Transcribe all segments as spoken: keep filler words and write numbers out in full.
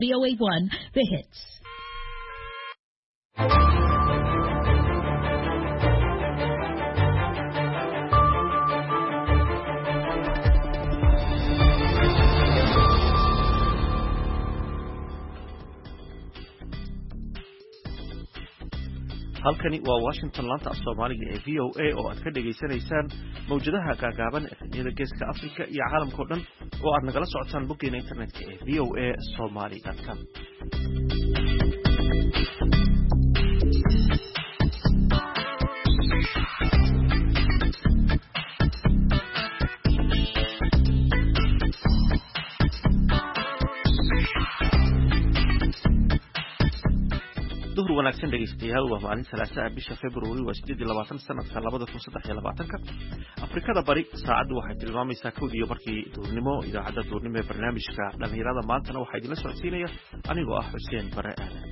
V O A one, The Hits. halkani waa Washington laanta af Soomaaliga ee V O A oo aad ka dhageysanaysaan mawjadaha gaagaaban ee xilliyada geeska Afrika iyo caalamka oo dhan oo aad nagala socotaan boggeena internetka ee v o a somali dot com. duhur wanaagsan dhageystayaal waa maalin salaasa bisha February waa sideed iyo labaatan sanadka labada kun saddex iyo labaatanka Afrikada bari saacadu waxay tilmaamaysaa kowdiyo markii duurnimo idaacadda duurnimo ee barnaamijka dhalinyarada maantana waxaa idinla socodsiinaya anigoo ah Xuseen Bare Aadan.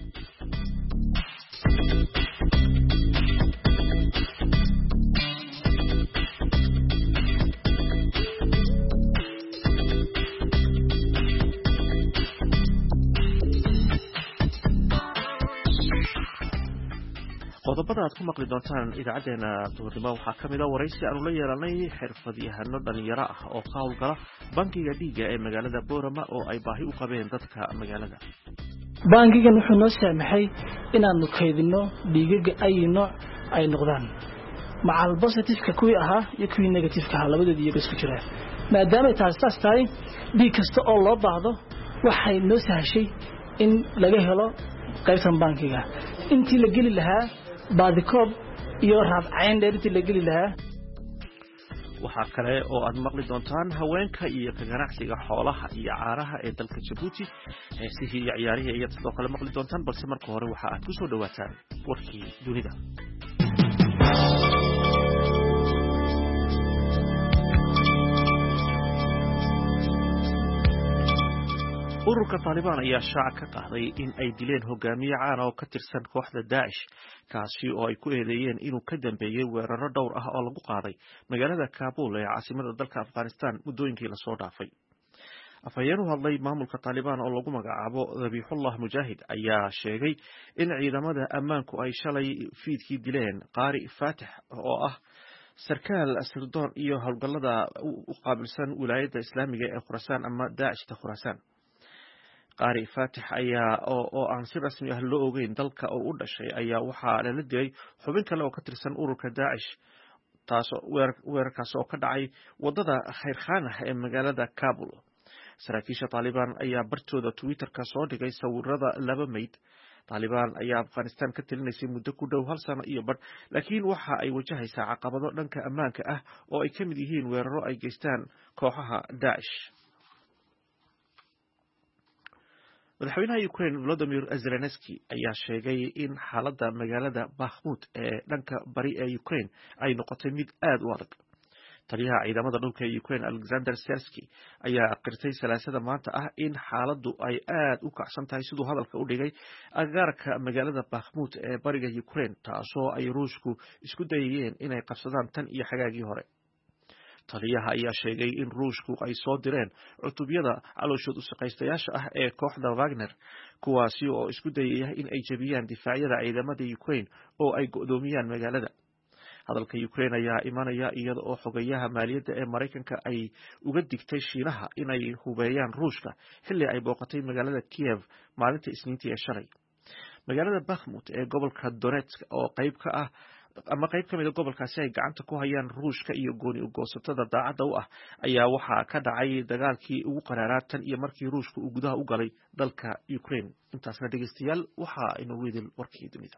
qodobada aad ku maqli doontaan idaacadeena duurnimo waxaa kamid ah waraysi aanu la yeelanay xirfadiyahano dhalinyaro ah oo ka howlgala bankiga dhiiga ee magaalada Boorama oo ay baahi u qabeen dadka magaalada. bankigan wuxuu noo saamaxay inaanu kaydino dhiigaga ay nooc ay noqdaan macal positive-ka kuwii ahaa iyo kuwii negative-ka ahaa labadoodii iyaga isku jiraan maadaama taas taas tahay dhiig kasta oo loo baahdo waxay noo sahashay in laga helo qaybtan bankiga intii la geli lahaa baadikoob iyo raadcayn dheertii la geli lahaa. waxaa kale oo aad maqli doontaan haweenka iyo ka ganacsiga xoolaha iyo caaraha ee dalka Djibouti heesihii iyo ciyaarihii iyo sidoo kale maqli doontaan balse marka hore waxa aad ku soo dhawaataan warkii dunida. ururka Taliban ayaa shaaca ka qaaday in ay dileen hogaamiye caan oo ka tirsan kooxda Daesh kaasi oo ay ku eedeeyeen inuu ka dambeeyay weeraro dhowr ah oo lagu qaaday magaalada Kabul ee caasimadda dalka Afghanistan muddooyinkii la soo dhaafay. afhayeen u hadlay maamulka Taliban oo lagu magacaabo Zabihullah Mujahid ayaa sheegay in ciidamada ammaanku ay shalay fiidkii dileen Qari Fatih oo ah sarkaal sirdoon iyo howlgallada u qaabilsan wilaayadda Islaamiga ee Khurasan ama Daesh-ta Khurasan. Qari Fatih ayaa oo aan si rasmi ah loo ogeyn dalka oo u dhashay ayaa waxaa la dilay xubin kale oo ka tirsan ururka Daesh taasoo weerarkaas oo ka dhacay wadada Khair Khanah ee magaalada Kabul. saraakiisha Taliban ayaa bartooda Twitter-ka soo dhigay sawirada laba meyd. Taliban ayaa Afghanistan ka talinaysay muddo ku dhow hal sano iyo badh laakiin waxa ay wajahaysaa caqabado dhanka ammaanka ah oo ay ka mid yihiin weeraro ay geystaan kooxaha Daesh. madaxweynaha Ukraine Volodymyr Zelensky ayaa sheegay in xaaladda magaalada Bakhmut ee dhanka bari ee Ukraine ay noqotay mid aad u adag. taliyaha ciidamada dhulka ee Ukraine Alexander Sirski ayaa qirtay salaasada maanta ah in xaaladdu ay aad u kacsan tahay sidoo hadalka u dhigay agagaarka magaalada Bakhmut ee bariga Ukraine taasoo ay Ruushku isku dayayeen inay qabsadaan tan iyo xagaagii hore. taliyaha ayaa sheegay in Ruushku ay soo direen cutubyada calooshood u shaqaystayaasha ah ee kooxda Wagner kuwaasi oo isku dayaya in ay jabiyaan difaacyada ciidamada Ukraine oo ay go'doomiyaan magaalada. hadalka Ukraine ayaa imanaya iyada oo xogayaha maaliyadda ee Mareykanka ay uga digtay Shiinaha inay hubeeyaan Ruushka xilli ay booqatay magaalada Kiev maalinta Isniintii ee shalay. magaalada Bakhmut ee gobolka Donetsk oo qayb ka ah ama qayb ka mid ah gobolkaasi ay gacanta ku hayaan Ruushka iyo gooni u goosatada daacadda u ah ayaa waxaa ka dhacay dagaalkii ugu qaraaraa tan iyo markii Ruushku uu gudaha u galay dalka Ukraine. intaasna dhageystayaal waxaa inoo weydil warkii dunida.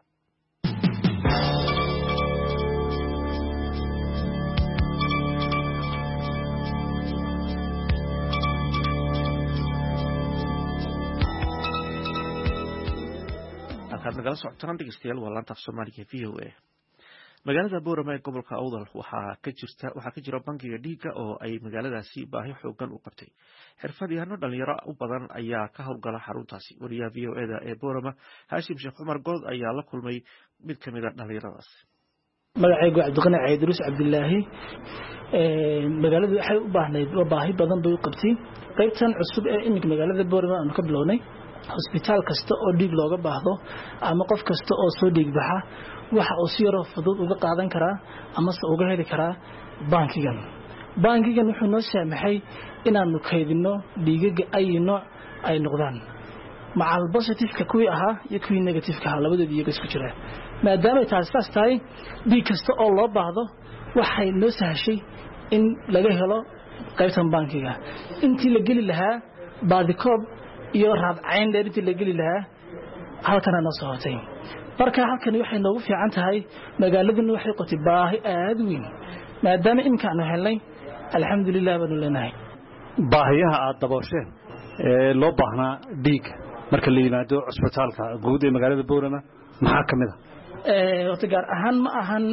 halkaad nagala socotaan dhegeystayaal waa laanta af Soomaaliga V O A. magaalada Boorama ee gobolka Awdal waxaa ka jirta waxaa ka jira bankiga dhiiga oo ay magaaladaasi baahi xoogan u qabtay. xirfadiyahano dhalinyaro u badan ayaa ka howlgala xaruntaasi. wariyaha V O A-da ee Boorama Hashim Sheekh Cumar Good ayaa la kulmay mid ka mid ah dhalinyaradaas. magacaygu Cabdiqani Ciidrus Cabdillaahi ee magaaladu waxay u baahnayd baahi badan bay u qabtay qaybtan cusub ee imika magaalada Boorama aanu ka bilownay hosbitaal kasta oo dhiig looga baahdo ama qof kasta oo soo dhiig baxa waxa uu si yar fudud uga qaadan karaa ama se uga heli karaa bankigan bankigan wuxuu noo saamaxay inaanu kaydino dhiigaga ay nooc ay noqdaan macal positive-ka kuwii ahaa iyo kuwii negative-ka ahaa labadoodii iyaga isku jira maadaama taas saas tahay dhiig kasta oo loo baahdo waxay noo sahashay in laga helo qaybtan bankiga intii la geli lahaa baadikoob iyo raadcayn dheer intii la geli lahaa halkana noo socotay marka halkani waxay noogu fiican tahay magaaladuna waxay qotay baahi aad weyn maadaama imkaanu helnay alxamdulilah baanu leenahay baahiyaha aad daboosheen ee loo baahnaa dhiig marka la yimaado cusbitaalka guud ee magaalada Boorama maxaa kamid ah ee wata gaar ahaan ma ahan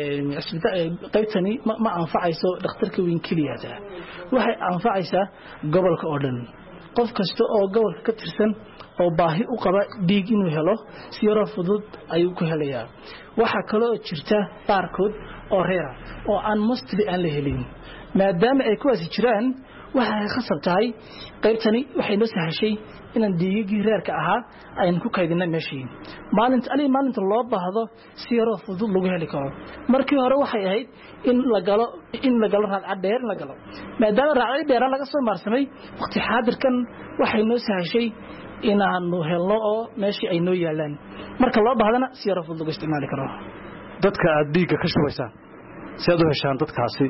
qaybtani ma anfacayso dhakhtarka weyn kaliya waxay anfacaysaa gobolka oo dhan qof kasta oo gobolka ka tirsan oo baahi u qaba dhiig inuu helo si yar fudud ayuu ku helayaa waxa kale oo jirta qaarkood oo reer oo aan mustri aan la helin maadaama ay kuwaas jiraan waxay khasab tahay qaybtani waxay noo sahashay inaan dhiigii reerka ahaa ayaan ku kaydinay meeshii maalinta ali maalinta loo baahdo si yar fudud lagu heli karo markii hore waxay ahayd in la galo in la galo raad dheer la galo maadaama raad dheer laga soo maarsamay waqti xaadirkan waxay noo sahashay inaanu helno oo meeshii ay noo yaalaan marka loo baahdana si yar fudud lagu isticmaali karo dadka aad dhiigga ka shubaysaan sidoo heshaan dadkaasi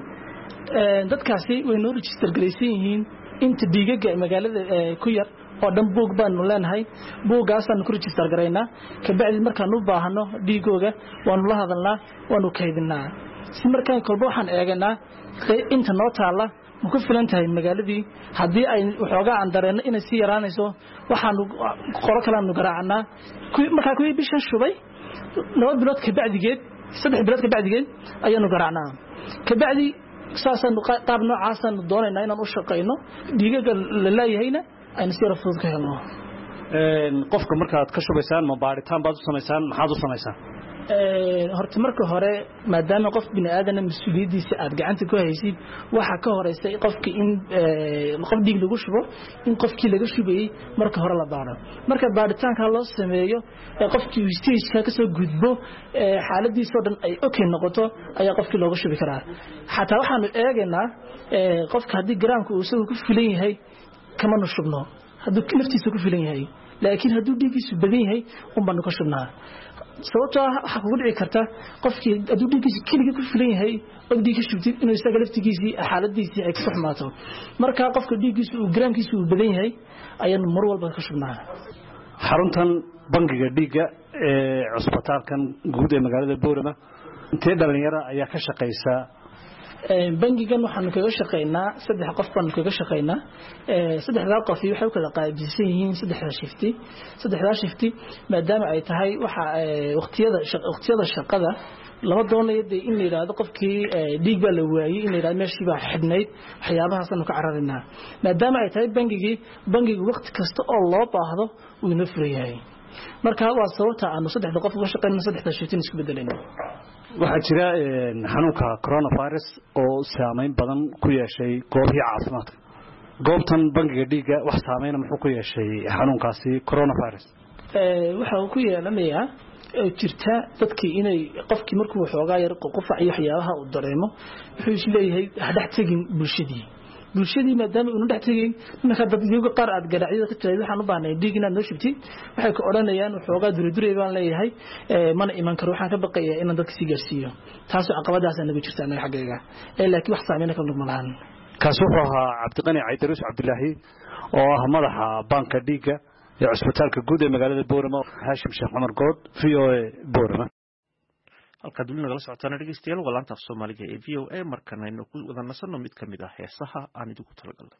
ee dadkaasi way noo register galaysan yihiin inta dhiigaga magaalada ku yar oo dhan buug baan leenahay buugaasaan ku register gareynaa ka bacdi markaan u baahno dhiigooga waanu la hadalnaa waanu kaydinaa si markaan kolba waxaan eeganaa inta noo taala ma ku filan tahay magaaladii haddii ay waxoogaa aan dareeno inay sii yaraanayso waxaanu qoro kalaanu garaacnaa markaa kuwii bishan shubay laba bilood ka bacdigeed saddex bilood ka bacdigeed ayaanu garaacnaa ka bacdi saasan qaab noocaasaan doonaynaa inaan u shaqeyno dhiigaga la leeyahayna aynu si fudud ka helno een qofka markaad ka shubaysaan ma baaritaan baad u samaysaan maxaad u samaysaan ee horta marka hore maadaama qof bini aadan mas'uuliyadiisa aad gacanta ku haysid waxa ka horeysa qofkii in qof dhiig lagu shubo in qofkii laga shubayay marka hore la baaro marka baaritaanka loo sameeyo qofkii stage-ka ka soo gudbo xaaladiisa oo dhan ay okay noqoto ayaa qofkii looga shubi karaa xataa waxaanu eegaynaa qofka hadii garaamku uu soo ku filan yahay kama nushubno haduu naftiisa ku filan yahay laakiin haduu dhiigiisu badan yahay un baan ka shubnaa sababtoo ah waxa ku dhici karta qofkii haduu dhiigiisu kaliya ku filan yahay oo dhiigga shubtid inuu isaga laftigiisii xaaladiisii ay ka xumaato marka qofka dhiigiisu uu garaamkiisu uu badan yahay ayaan mar walba ka shubnaa xaruntan bangiga dhiigga ee cusbitaalkan guud ee magaalada Boorama intee dhalinyaro ayaa ka shaqeysa bangigan waxaanu kaga shaqeynaa saddex qof baan kaga shaqeynaa ee saddexda qof waxay kala qaybsan yihiin saddexda shifti saddexda shifti maadaama ay tahay waxa waqtiyada waqtiyada shaqada laba doonayay in la yiraahdo qofkii dhiig baa la waayay in la yiraahdo meeshii baa xidhnayd waxyaabahaas aanu ka cararinaa maadaama ay tahay bangigi bangigu waqti kasta oo loo baahdo uu inoo furayahay marka waa sababta aanu saddexda qof uga shaqeynaa saddexda shifti isku bedelayno waxaa jira xanuunka coronavirus oo saameyn badan ku yeeshay goobaha caafimaadka goobtan bangiga dhiigga wax saameyn muxuu ku yeeshay xanuunkaasi coronavirus ee waxa uu ku yeelanayaa jirta dadkii inay qofkii markuu xoogaa yar qofac iyo waxyaabaha uu dareemo wuxuu isleeyahay hadhax tagin bulshadii bulshadii maadaama uu dhex tagayn marka dadku qaar aad garaaciyada ka tahay waxaan u baahnay dhiig inaad noo shubtid waxay ka oranayaan waxoogaa duriduray baan leeyahay ee mana iman karo waxaan ka baqayaa inaan dadka si gaarsiiyo taas oo caqabadaas anagu jirta anaga xaggayga ee laakiin wax saameyn ka nugma lahan kaas wuxuu ahaa Cabdiqani Caydaruus Cabdilaahi oo ah madaxa banka dhiigga ee cusbitaalka guud ee magaalada Boorama Haashim Sheekh Cumar Good V O A Boorama halka dib nagala socotaan dhageystayaal walaanta af Soomaaliga ee V O A markana aynu ku wada nasano mid kamid ah heesaha aan idinku talagalnay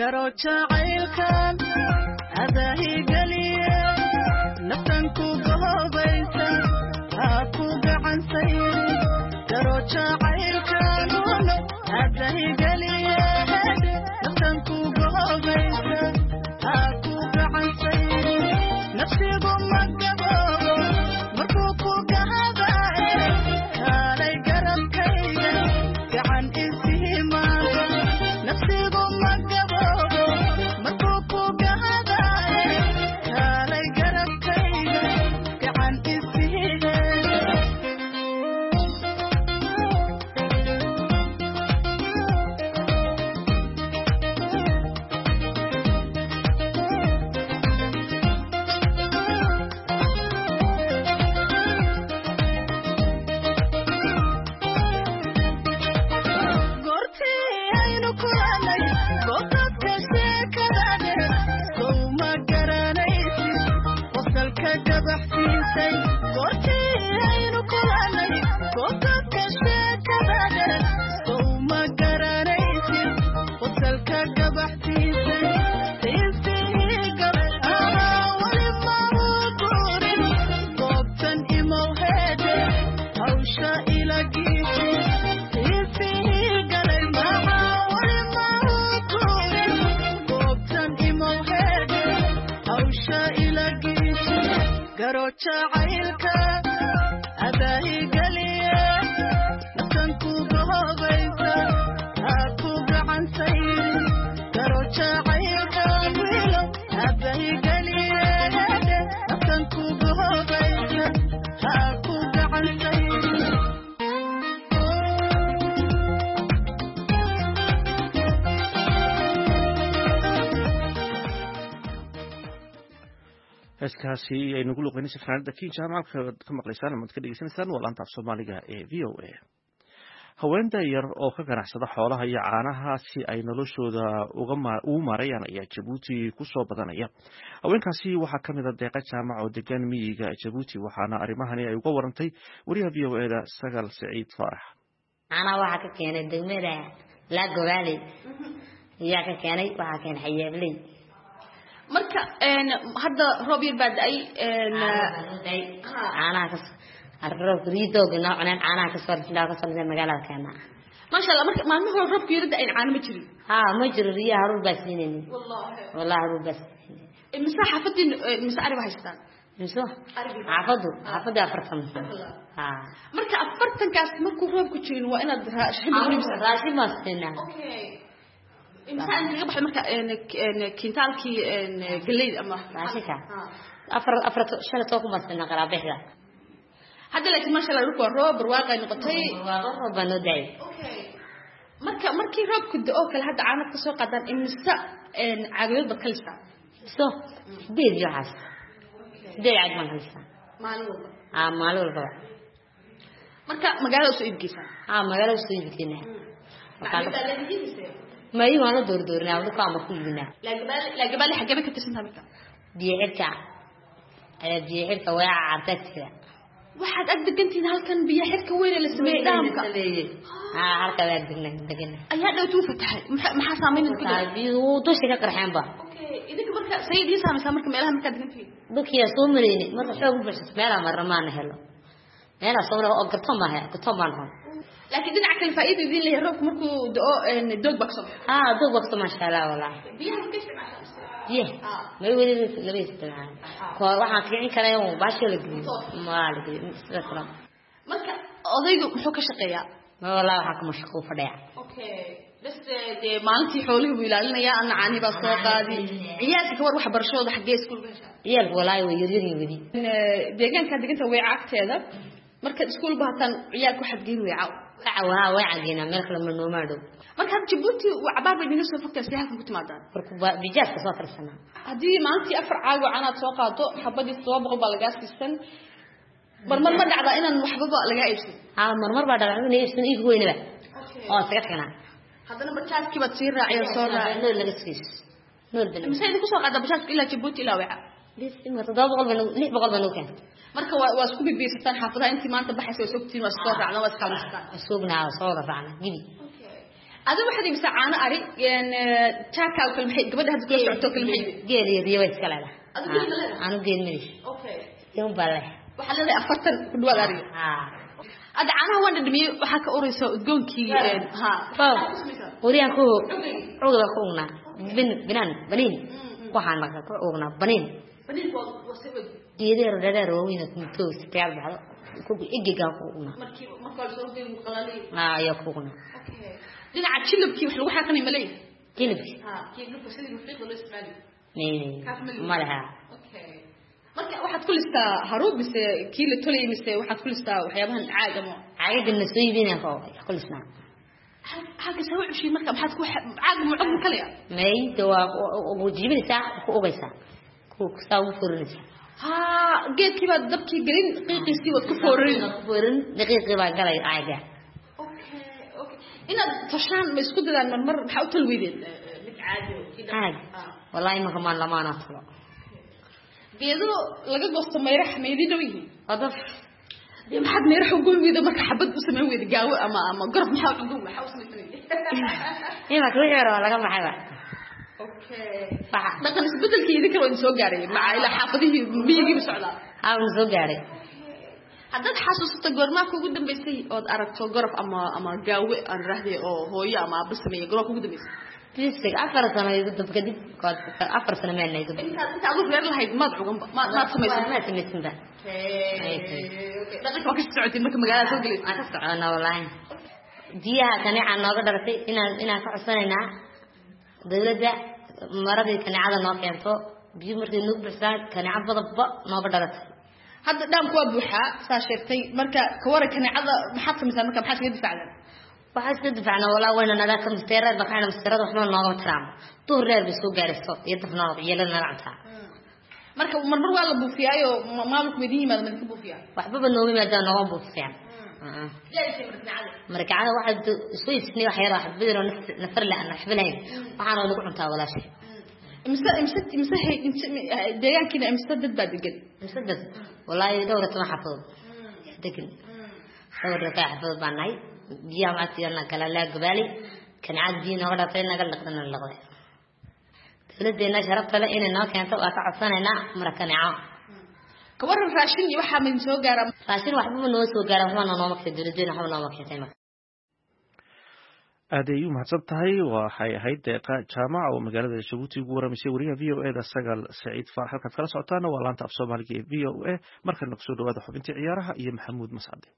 garoja caylkan adahi galiye naftanku gohobaysa ha ku gacan sayri garoja caylkan adahi galiye naftanku gohobaysa ha ku gacan sayri nafsigu magaboobo markuu ku gahabaye kaalay garabkayga gacan isihimaada nafsigu magaboobo markuu ku gahabaye kaalay garabkayga gacan isihimaada garoja caylka adahi galiye naftanku gohobaysa ha ku gacan sayri garoja caylka wiilo adahi galiye naftanku gohobaysa ha ku gacan sayri heeskaasi ay nagu luqeynaysa fanaanada King Jamalka ka maqlaysaan ama ka dhageysanaysaan waa laanta Soomaaliga ee V O A. Haweenka yar oo ka ganacsada xoolaha iyo caanaha si ay noloshooda uga ugu maareeyaan ayaa Djibouti ku soo badanaya. Haweenkaasi waxaa ka mid ah deeqa jaamac oo degan miyiga Djibouti waxaana arrimahani ay uga warantay wariyaha V O A da Sagal Saciid Farax. Ana waxa ka keenay degmada la gogaali yaa ka keenay waxa keenay xayeebley marka een hadda roob yar baad ay een ana ka arrow riido gina cunaan ana ka soo dhigay ka soo magaalada keena ma sha Allah marka maalmaha roobku yirida ay aan ma jirin ha ma jiro riyaha harul baasinin wallahi wallahi harul baas imsa xafadin imsa arib haystaan imsa xafadu xafada afartan ha marka afartan kaas markuu roobku jirin waa inaad raashin raashin ma siinaa okay imsaan laga baxay marka een kintaalkii een galleyd ama raashika afar afar shan toog ma sanna qaraabixda hadda laakiin ma sha Allah ruuq roob barwaaqay noqotay roob bano day okay marka markii roobku da'o kale hadda caanad ka soo qadan imsa een caagad bad kalisa so deed jaxas deed caag ma kalisa maalin walba ah maalin walba marka magaalada soo iibkiisa ah magaalada soo iibkiina waxaa ما يوانا دور دورنا ولا كام كلنا لا جبال لا جبال حجبك كتسنها بك بيحركع على بيحركع ويا عرتك كده واحد قد انت هالكن بيحركع وين اللي سمي دامك ها حركه بعد دقنا دقنا اي هذا تو فتح ما حسامين كده بيوتوش كده قرحان با اوكي اذا بركه سيدي سامي سامرك ميلها ما كدغن فيه دوك يا سومريني مره xoog bas meela marmaan helo meela sawra oo gato ma ha gato ma lahan لكن دين عكل فائدة دين اللي هروك مركو دقو إن الدوق بقصم آه دوق بقصم ما شاء الله والله بيها كيف يه ما يقولي لبيس تنعم كواحد كعين كلا يوم باش ولا قريب ما لقريب سلام مركا أضيق محوك شقيا ما والله حكم شقو فداع أوكي بس دي مالتي حولي ويلالنا يا أنا عاني بسوق هذه عيالك كور واحد برشود حقيس كل بشر عيال والله ويريني ودي ديجان كان ديجان تويعك هذا مركا سكول بهتان عيالك واحد جين ويعاو وها وعجينا ملك لما نومادو marka Djibouti وعبار بين soo fogtay saxan ku timaadaan farkuba bijaas ka soo farsana hadii maantii afar caago canaad soo qaado xabadii todoba boqol baa laga siisan marmar ma dhacda inaan waxba laga iibsan ha marmar baa dhacda inay iibsan iig weynaba oo saga kana hadana bajaaski baad sii raaciyo soo raaciyo nool laga siis nool bal misay ku soo qaada bajaaski ilaa Djibouti ilaa waxa bis ma todoba boqol baa lix boqol baa loo keen marka waa isku bibiirsan xaafadaha intii maanta baxayso soo tiin waa soo raacna waa iska mastaan suugnaa soo raacna gibi هذا واحد يمسح عنا أري يعني تاكا وكل محي قبل هذا كل شيء كل محي جيل يدي ويس كلا لا أنا جيل مليش أوكي يوم بالله وحلا لا أفتن كل ولا أري آه هذا أنا هو اللي دمي وحكى أوريسو تقول كي ها فاو وريان كو عقد خونا بن بنان بنين وحنا ما كو عقنا بنين بنين وسبب جيدير دار وين كنتوس تعال بحال كو إيجي كونا مركي مركال صوتي مقلالي آه يا كونا أوكي لنا عتشلب كي وحلو حاكني مليه جلب ها كي نقول سيدي وفيق ولا إسماعيلي ني ما لها أوكي مركا واحد كل استا هروب بس كي اللي تولي بس واحد كل استا وحيابها عادة مو عيد النسوي بينا فوق كل سنة حاجة سوي شيء مركا بحد كو عاد مو عقب كليا ماي دوا وجيب لي ساعة كو بيسا كو ساو فرنسا ها جيت كي بعد دبكي جرين قيقي سي وتكفورين فرن دقيقة بعد قال عادة أوكي أوكي إن تشان مسكود ده من مر بحاول تلويدين متعادي كده عادي والله ما كمان لما نطلع جيدو لقى قصة ما يرح ما يدي دويه أضف يا ما حد ما يرح يقول ويدا ما كحبت بس ما ويدا جاوي أما أما قرب محاول يقول محاول سمعني إيه ما كل يوم ولا كم حاجة أوكي صح لكن بدل كي ذكر ونسوق جاري مع إلى حافظه بيجي بسعودة هاو نسوق جاري هذا حاسس تجور ما كو قدام بيسي أو أردت قرب أما أما جاوي أن رهدي أو هوي أما بس ما يقرأ كو قدام بيسي تيسك أفر سنة يقدم كذي قد أفر سنة ما لنا يقدم أنت أنت أقول غير لهاي ما دعو ما ما تسمي ما تسمي تنده أوكي لكن ما كنت سعودي ما كنت مقالة سوق لي أنا أنا والله ديها كان عن ناقة درتي إن إن كعسنا دولة مرض كان على ناقة ينتو بيمرتي نوب بس كان عبد ضبط ناقة درتي هذا دام كوا بوحة ساشرتي مركا كوارك كان عض محط مثلا مركا محط يدفع له waxaad ka difacna walaa wayna nadaaka misteerada baxayna misteerada waxna nooga tiraam tuur reer bisoo gaaristo iyo dafnaa yeelana lacagta marka mar mar waa la buufiyaayo maalku midii ma ma ku buufiyaa waxba ba nooga maada nooga buufiyaan ah markaada waxaad isku isni wax yar wax bidiro nafar la ana xiblayn waxaan lagu cuntaa walaashi imsa imsa imsa hay deegaankiina imsa dad baa degan imsa dad walaahi dawladda ma xafid degan dawladda ka xafid baanay biya ma tiirna kala la gabali kan caadiina wada tayna gal dhaqdan la qday dawladeena sharafta la inay noo keento waa ka codsanayna markanaa ka waran raashin iyo waxa min soo gaara raashin waxba noo soo gaara waxna noo ma keenay dawladeena waxba noo ma keenay adeeyu mahadsan tahay waxay ahayd deeqa jaamaca oo magaalada Jabuuti ugu waramisay wariyaha V O A da Sagal Saciid Faarax halka kala socotaana waa laanta af Soomaaliga ee V O A markana ku soo dhawaada xubintii ciyaaraha iyo Maxamuud Mascade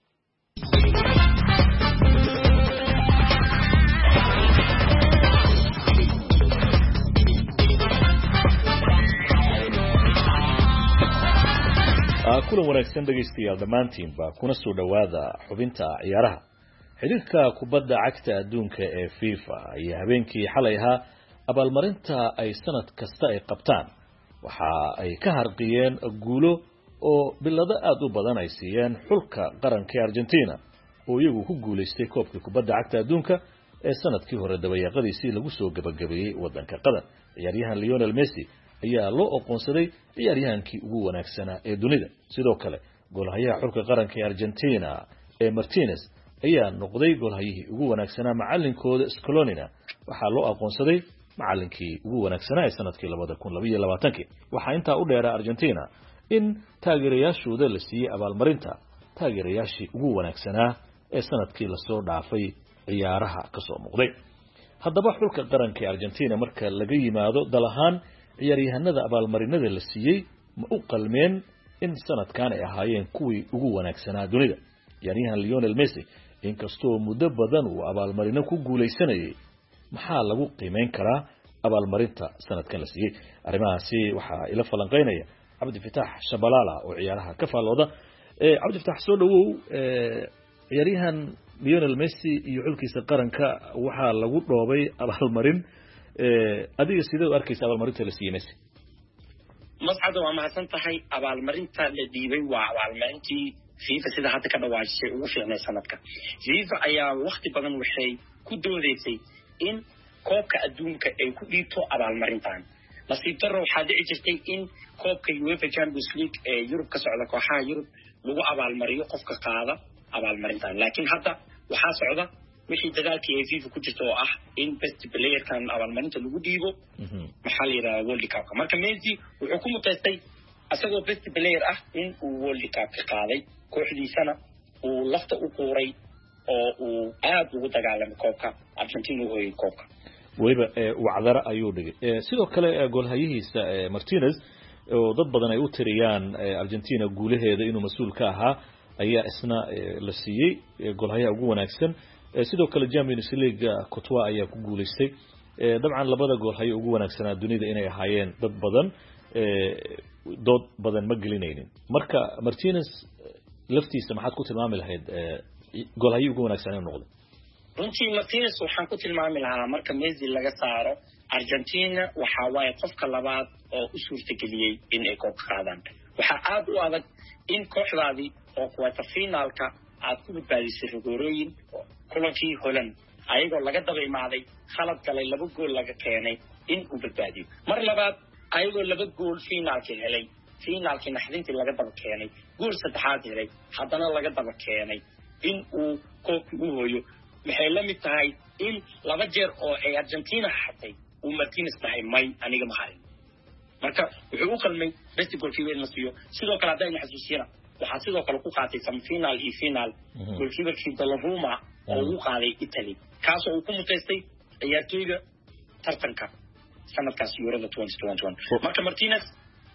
kulan wanaagsan dhageystayaal dhammaantiinba kuna soo dhawaada xubinta ciyaaraha xidhiidhka kubadda cagta adduunka ee FIFA ayaa habeenkii xalay ahaa abaalmarinta ay sanad kasta ay qabtaan waxa ay ka harqiyeen guulo oo bilado aad u badan ay siiyeen xulka qaranka Argentina oo iyagu ku guuleystay koobka kubadda cagta adduunka ee sanadkii hore dabayaaqadiisii lagu soo gabagabeeyay wadanka Qatar ciyaaryahan Lionel Messi ayaa loo aqoonsaday ciyaaryahankii ugu wanaagsanaa ee dunida sidoo kale goolhayaha xulka qaranka Argentina ee Martinez ayaa noqday goolhayihii ugu wanaagsanaa macallinkooda Scalonina waxaa loo aqoonsaday macallinkii ugu wanaagsanaa ee sanadkii laba kun iyo labaatan waxaa intaa u dheeraa Argentina in taageerayaashooda la siiyay abaalmarinta taageerayaashii ugu wanaagsanaa ee sanadkii la soo dhaafay ciyaaraha ka soo muuqday haddaba xulka qaranka Argentina marka laga yimaado dal ahaan ciyaaryahanada abaalmarinada la siiyay ma u qalmeen in sanadkan ay ahaayeen kuwii ugu wanaagsanaa dunida ciyaaryahan Lionel Messi inkastoo muddo badan uu abaalmarino ku guuleysanayay maxaa lagu qiimeyn karaa abaalmarinta sanadkan la siiyay arrimahaasi waxa ila falanqeynaya Cabdi Fataax Shabalala oo ciyaaraha ka faalooda ee Cabdi Fataax soo dhawow ee ciyaaryahan Lionel Messi iyo xulkiisa qaranka waxa lagu dhoobay abaalmarin ee adiga sidoo arkaysa abaalmarinta la siiyay Messi mas'ad waa mahadsan tahay abaalmarinta la dhiibay waa abaalmarintii FIFA sida hadda ka dhawaashay ugu fiicnay sanadka FIFA ayaa waqti badan waxay ku doodeysay in koobka adduunka ay ku dhiibto abaalmarintan nasiib darro waxaa dhici jirtay in koobka UEFA Champions League ee Yurub ka socda kooxaha Yurub lagu abaalmariyo qofka qaada abaalmarintan laakiin hadda waxaa socda wixii dadaalkii ay FIFA ku jirto oo ah in best player kan abaalmarinta lagu dhiibo maxaa la yiraahdaa World Cup marka Messi wuxuu ku mutaystay asagoo best player ah in uu World Cup ka qaaday kooxdiisana uu lafta u quuray oo uu aad ugu dagaalamay koobka Argentina oo ay koobka wayba wacdara ayuu dhigay sidoo kale goolhayihiisa Martinez oo dad badan ay u tiriyaan Argentina guulaheeda inuu mas'uul ka ahaa ayaa isna la siiyay goolhayaha ugu wanaagsan sidoo kale Champions League Courtois ayaa ku guuleystay dabcan labada goolhayo ugu wanaagsan dunida inay ahaayeen dad badan dood badan ma gelinaynin marka Martinez laftiisa maxaad ku tilmaami lahayd goolhayo ugu wanaagsan inuu noqdo runtii Martinez waxaan ku tilmaami lahaa marka Messi laga saaro Argentina waxa waaye qofka labaad oo u suurtageliyay in ay koob qaadaan waxa aad u adag in kooxdaadi oo quarter finalka aad ku badbaadisay rigorooyin kulankii Holland ayagoo laga daba imaaday khalad galay laba gool laga keenay in uu badbaadiyo mar labaad ayagoo laba gool finalka helay finalka naxdintii laga daba keenay gool saddexaad helay haddana laga daba keenay in uu koobkii u hooyo maxay la mid tahay in laba jeer oo ay Argentina xatay uu Martinez tahay may aniga ma hayn marka wuxuu u qalmay best goalkeeper la siiyo sidoo kale hadaan xasuusina waxa sidoo kale ku qaatay semifinal iyo final goalkeeperkii Donnarumma oo uu qaaday Italy kaas oo uu ku mutaystay ciyaartoyga tartanka sanadkaas Euro twenty twenty-one marka Martinez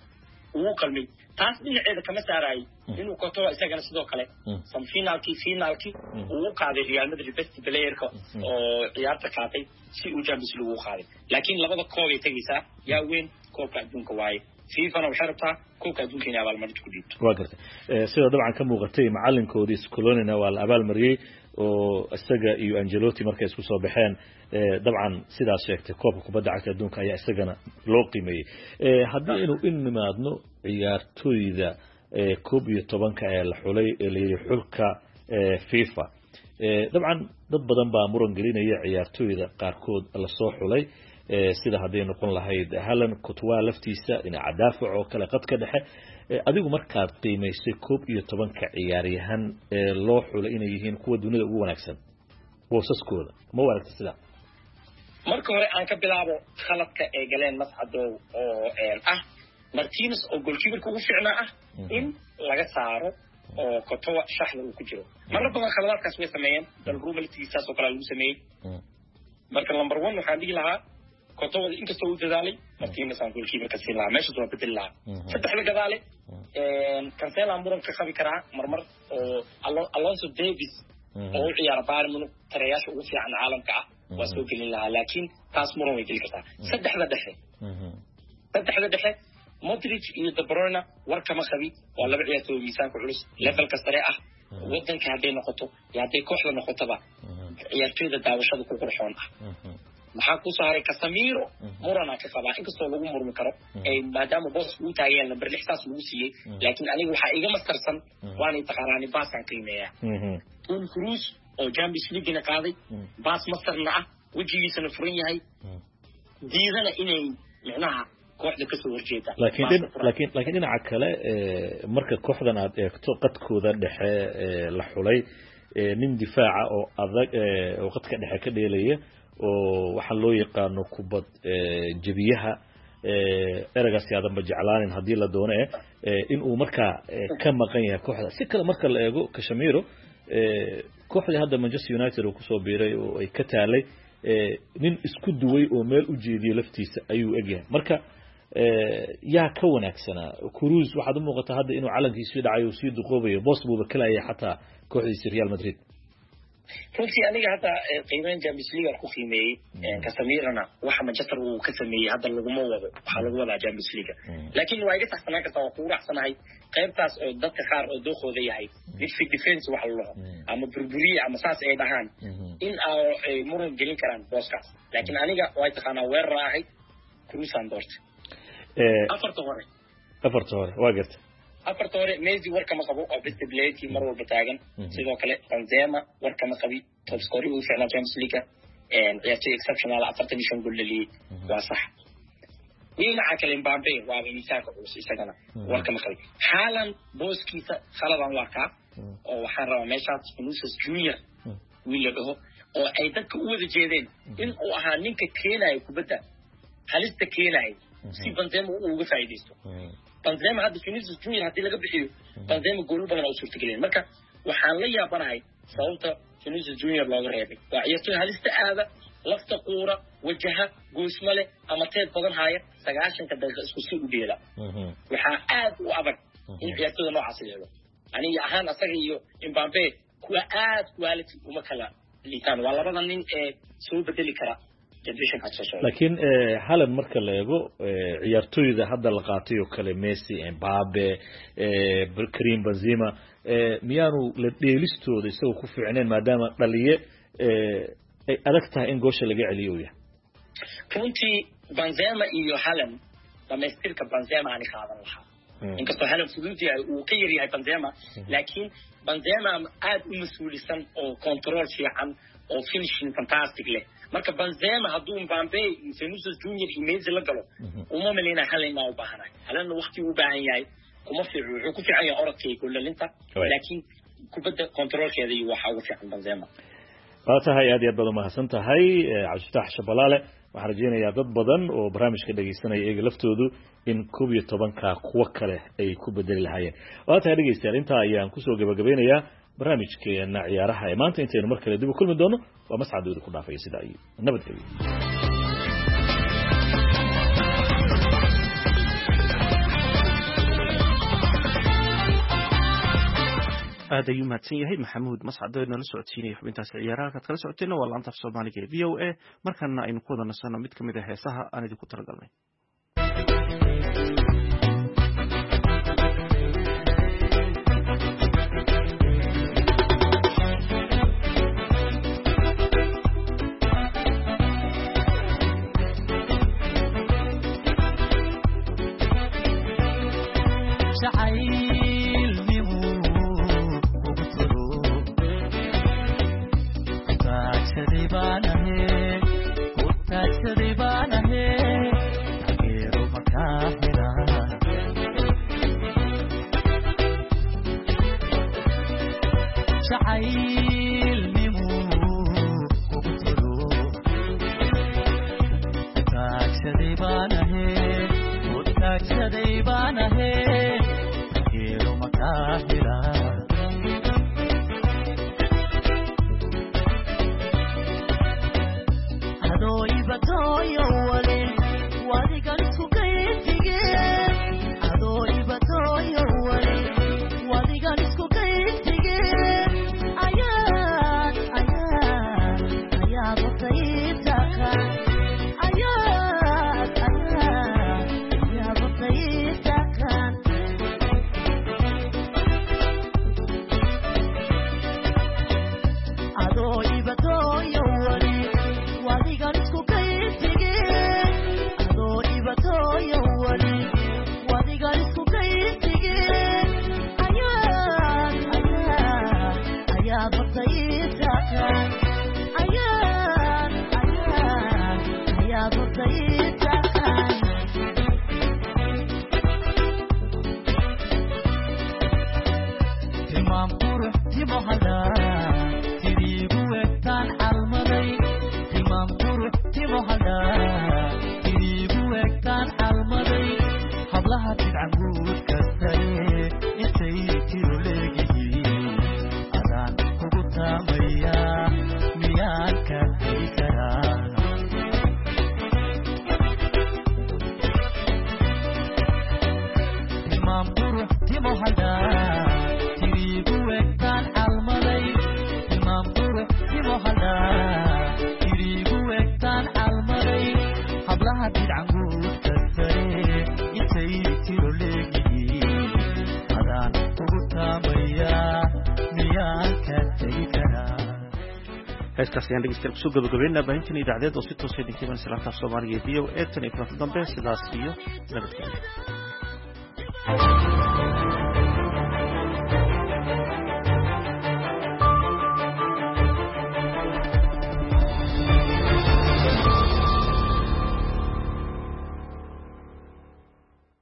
uu qalmay taas dhinaceeda kama saaray inuu Courtois isagana sidoo kale semifinalkii finalkii uu qaaday Real Madrid best player-ka oo ciyaarta qaatay si uu Champions League u qaaday laakiin labada koob ay tagaysaa yaa weyn koobka adduunka waaye FIFA na waxay rabtaa koobka adduunka inay abaalmarinta ku dhiibto waa gartay sida dabcan ka muuqatay macalinkoodii Scaloni waa la abaalmariyay oo isaga iyo Ancelotti markay isku soo baxeen dabcan sidaas sheegtay koobka kubadda cagta adduunka ayaa isagana loo qiimeeyay haddii inuu in nimaadno ciyaartoyda koob iyo tobanka ee la xulay ee la yiri xulka FIFA dabcan dad badan baa muran gelinaya ciyaartoyda qaarkood la soo xulay sida haday noqon lahayd Haaland Courtois laftiisa in cadaafac oo kala qad ka dhaxe adigu markaad qiimeysay koob iyo tobanka ciyaaryahan ee loo xulay inay yihiin kuwa dunida ugu wanaagsan boosaskooda ma waragtay sida marka hore aan ka bilaabo khaladka ee galeen masxado oo ah Martinez oo goalkeeper ugu fiicnaa ah in laga saaro oo Courtois shaxda uu ku jiro marna badan khaladaadkaas way sameeyeen Donnarumma laftiisa soo kala lagu sameeyay marka number one waxaan dhigi lahaa Courtois inkastoo uu dadaalay Martinez aan goalkeeper ka siin lahaa meesha soo bedel lahaa saddexda gadaale een Cancelo muran ka qabi karaa marmar oo Alonso Davies oo ciyaar Bayern Munich tarayaasha ugu fiican caalamka ah waa soo gelin lahaa laakiin taas muran way geli kartaa saddexda dhexe saddexda dhexe Modric iyo De Bruyne war kama qabi waa laba ciyaartoy miisaanka culus levelka sare ah wadanka haday noqoto iyo haday kooxda noqotaba ciyaartoyda daawashada ku qurxoon ah maxaa ku soo haray Casemiro murana ka qaba inkastoo lagu murmi karo ee maadaama boos uu taageen number six taas lagu siiyay laakiin aniga waxa iga mastarsan waana taqaarani baasan qiimeeya Toni Kroos oo Champions League na qaaday baas mastarna ah wajigiisana furan yahay diidana inay macnaha kooxda ka soo horjeeda laakiin laakiin laakiin dhinaca kale marka kooxdan aad eegto qadkooda dhexe la xulay nin difaaca oo adag oo qadka dhexe ka dheelaya oo waxa loo yaqaano kubad jabiyaha eragaas yaadan ba jeclaanin hadii la doono in uu marka ka maqan yahay kooxda si kale marka la eego Casemiro kooxda hadda Manchester United oo ku soo biiray oo ay ka taalay nin isku duway oo meel u jeediyo laftiisa ayuu egyahay marka yaa ka wanaagsana Kroos waxa u muuqata hadda inuu calankiisa dhacay oo sii duqoobayo boos buu kaleeyay xataa kooxdiisa Real Madrid runtii aniga hadda qiimeyn Champions League ku qiimeeyay Casemirona waxa Manchester uu ka sameeyay hadda laguma wado waxa lagu wadaa Champions League laakiin waa iga saxsanaa kartaa oo ku raacsanahay qaybtaas oo dadka qaar oo dookooda yahay midfield defense waxa loo ama burburiye ama saas ay dhahaan in ay muran gelin karaan booskaas laakiin aniga way taqaanaa weer raahay Kroos aan doortay afarta hore afarta hore waa gartay afarta hore Messi war kama qabo oo best player mar walba taagan sidoo kale Benzema war kama qabi top scorer uu fiicnaa Champions League and ciyaartoy exceptional afartan iyo shan gool dhaliyay waa sax dhinaca kale Mbappe waa miisaanka culus isagana war kama qabi Haaland booskiisa khaladan waa ka oo waxaan rabaa meeshaas Vinicius Junior wiil dhaho oo ay dadka u wada jeedeen in uu ahaa ninka keenaya kubadda halista keenaya si Benzema uu uga faa'iideysto Benzema hadda Vinicius Junior hadii laga bixiyo Benzema gool badan oo suurtagelin marka waxaan la yaabanahay sababta Vinicius Junior looga reebay waa ciyaartoy halista aada lafta quura wajaha goosmale ama teed badan haya sagaashan ka daqiiqo isku sii u dheela waxa aad u adag in ciyaartoyda noocaas leedo aniga ahaan asaga iyo Mbappe kuwa aad quality uma kala liitaan waa labada nin ee soo bedeli kara generation ka soo laakiin halan marka la eego ciyaartoyda hadda la qaatay oo kale Messi Mbappe Karim Benzema miyaanu la dheelistooda isagoo ku fiicneen maadaama dhaliye ay adag tahay in goosha laga celiyo yahay runtii Benzema iyo Haaland dhameystirka Benzema aan qaadan lahaa inkastoo Haaland fudud yahay uu ka yar yahay Benzema laakiin Benzema aad u mas'uulisan oo control fiican oo finishing fantastic leh marka Benzema hadduu Mbappe Vinicius Junior iyo Messi la galo uma maleena Haaland ma u baahanahay Haaland waqti u baahan yahay kuma fiicu wuxuu ku fiican yahay orodkay kullalinta laakiin kubadda controlkeeda iyo waxa uu fiican Benzema waatahay aad iyo badan mahadsan tahay Cabdifatax Shabalaale waxaan rajeynayaa dad badan oo barnaamijka dhageysanaya iyaga laftoodu in koob iyo toban ka kuwa kale ay ku bedeli lahaayeen waatahay dhageystayaal inta ayaan ku soo gabagabeynayaa barnaamijkeena ciyaaraha ee maanta intaynu mar kale dib u kulmi doono waa mas'aadooda ku dhaafay sida ay nabadgelyo aad ayuu mahadsan yahay maxamuud mascado inala socodsiinaya xubintaas ciyaaraha ka kala socotayna waa laanta af Soomaaliga ee V O A markana aynu ku wada nasano mid kamid ah heesaha aan idinku talagalnay heeskaas ayaan dhegeystayaal kusoo gabagabeynaa baahintan idaacadeed oo si toos ah idinka imanaysa laanta af Soomaaliga ee V O A tan iyo kulanti dambe sidaas iyo nabadgelyo